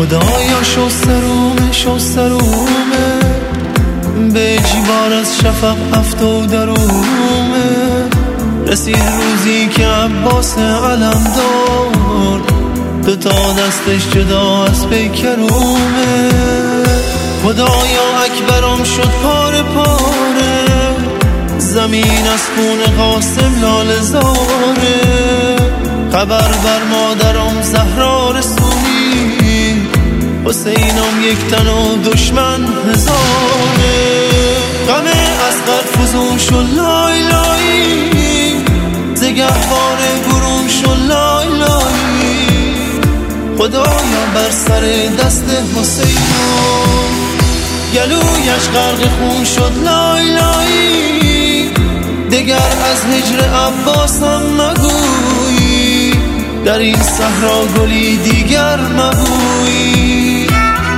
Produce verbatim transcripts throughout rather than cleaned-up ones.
خدایا شو سرومه شو سرومه به جیبار از شفق افتو درومه رسید روزی که عباس علم دار دوتا دستش جدا از پیکرومه خدایا اکبرم شد پاره پاره زمین از خون قاسم لاله زاره خبر بر مادرم زهرا رسونی حسینم یک تن و دشمن هزاره غم اصغر فزون شد لای لایی زگهوار برون شد لای لایی خدایا بر سر دست حسینم گلویش غرق خون شد لای لایی دگر از هجر عباسم مگویی در این صحرا گلی دیگر مبویی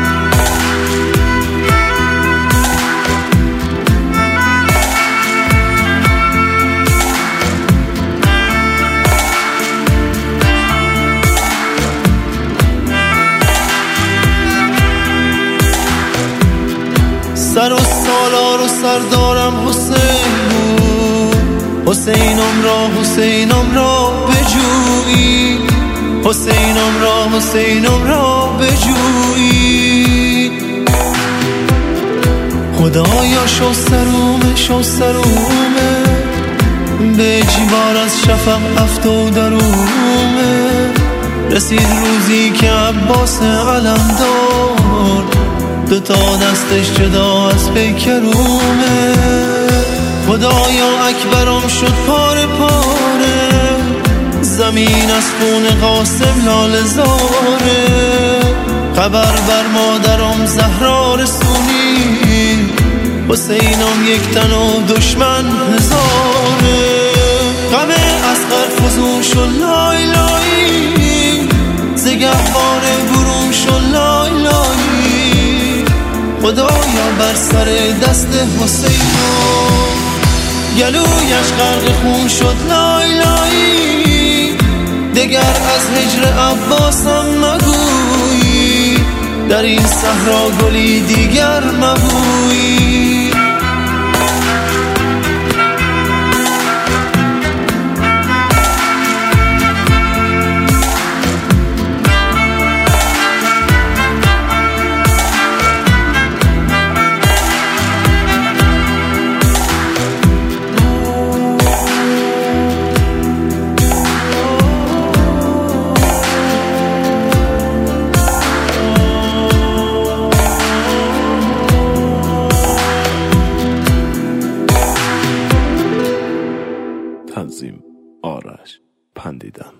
سر و سالار و سردارم حسین حسینم را حسینم را بجویی حسینم را حسینم را بجویی خدایا شو سرومه شو سرومه به جیبار از شفق افتو درومه رسید روزی که عباس علم دار دوتا دستش جدا از پیکرومه خدایا اکبرم شد پاره پاره زمین از خون قاسم لاله زاره خبر بر مادرم زهرا رسونی حسینم یک تن و دشمن هزاره غم اصغر فزون شد لای لایی زگهوار برون شد لای لایی خدایا بر سر دست حسینم گلویش غرق خون شد لای لایی دگر از هجر عباسم مگویی در این صحرا گلی دیگر مبویی تنظیم آرش پندیدن.